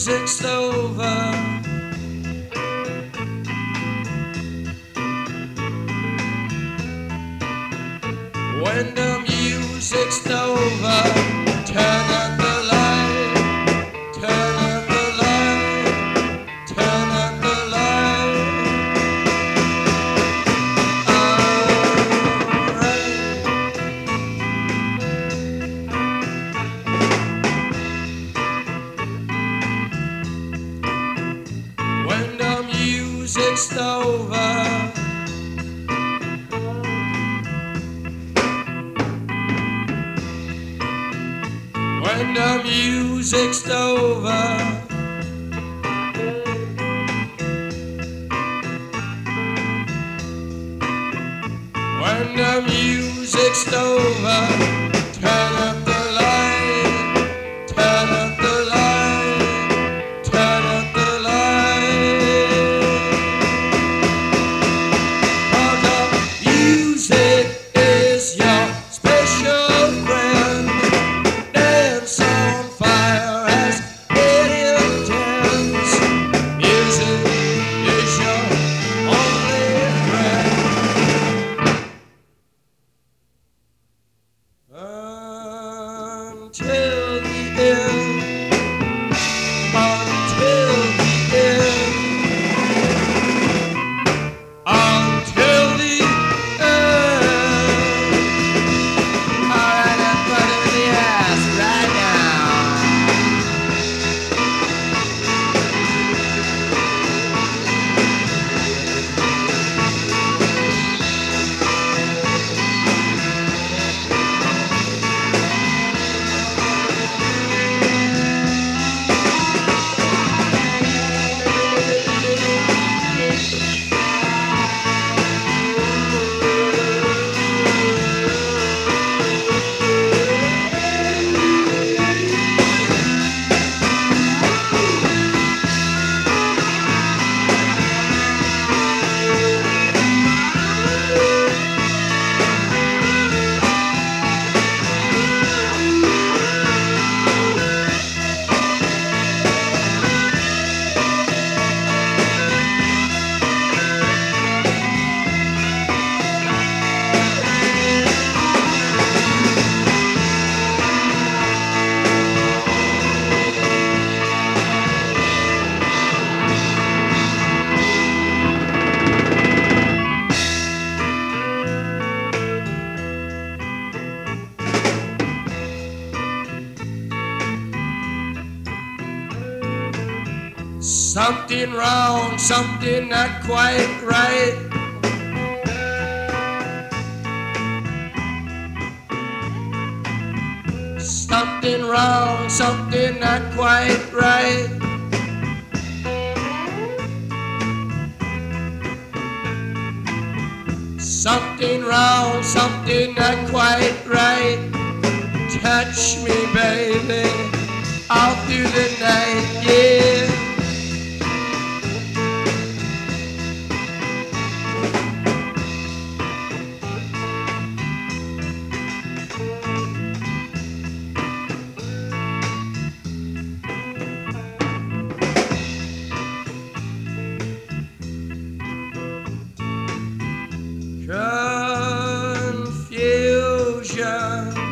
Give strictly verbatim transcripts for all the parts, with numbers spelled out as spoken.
music's over, when the music's over, turn on the light, turn on the light, turn on the light. Alright. When the music's over, when the music's over, when the music's over, turn up the light, turn up the light, turn up the light. Oh, the music is your special friend. Dance on fire as it intends. Music is your only friend. Until the end, until the end, until the end. Alright, everybody with the ass right now. Something wrong, something not quite right. Something wrong, something not quite right. Something wrong, something not quite right. Touch me, baby, all through the night, yeah. Confusion,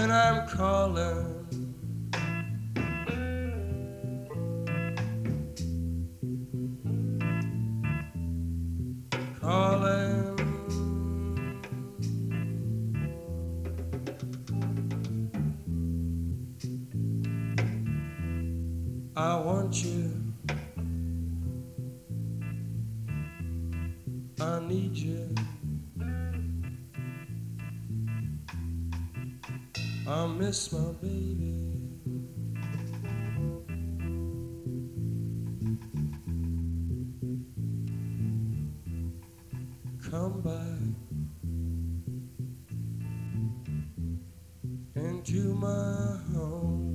and I'm calling. Calling. I want you. I need you. I miss my baby. Come back into my home.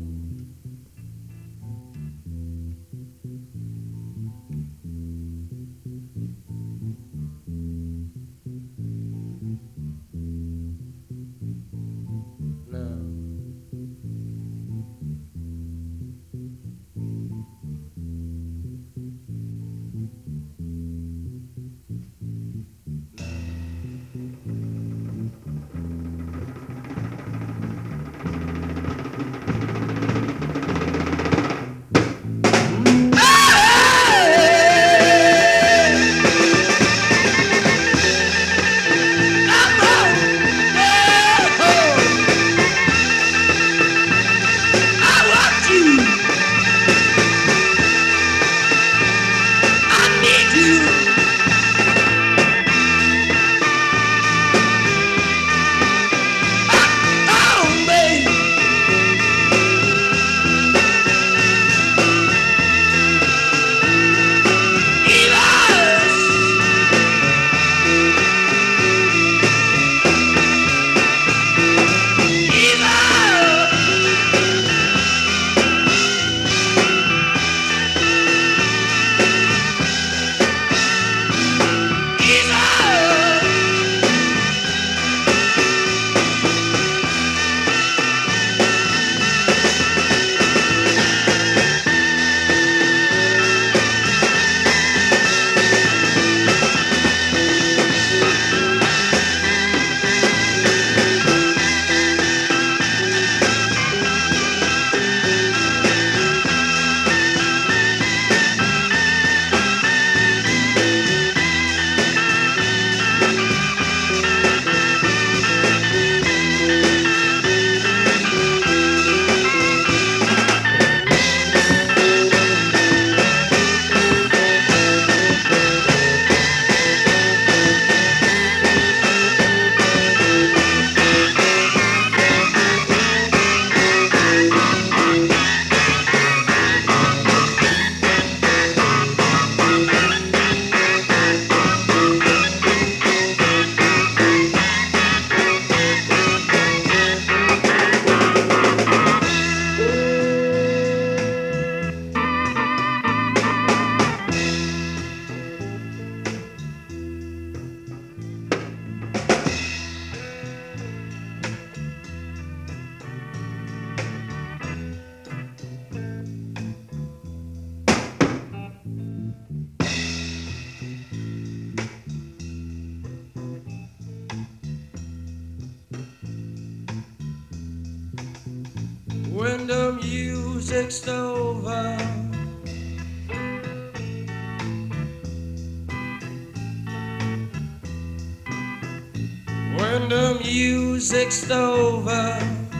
When the music's over, when the music's over,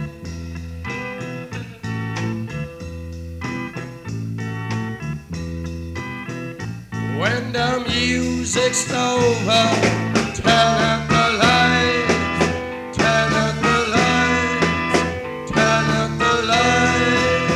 when the music's over, turn up the lights, turn up the lights, turn up the lights.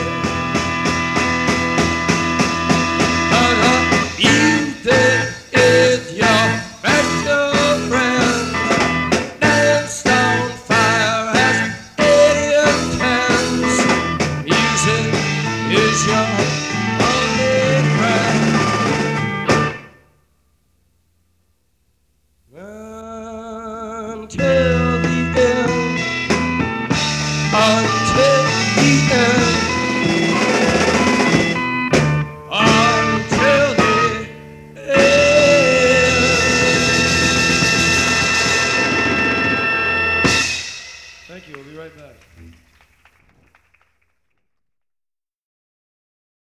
Turn up, you think it's your best friend. Dance on fire has eighty tens. Music is your only friend. Until the end, until the end, until the end. Thank you, we'll be right back.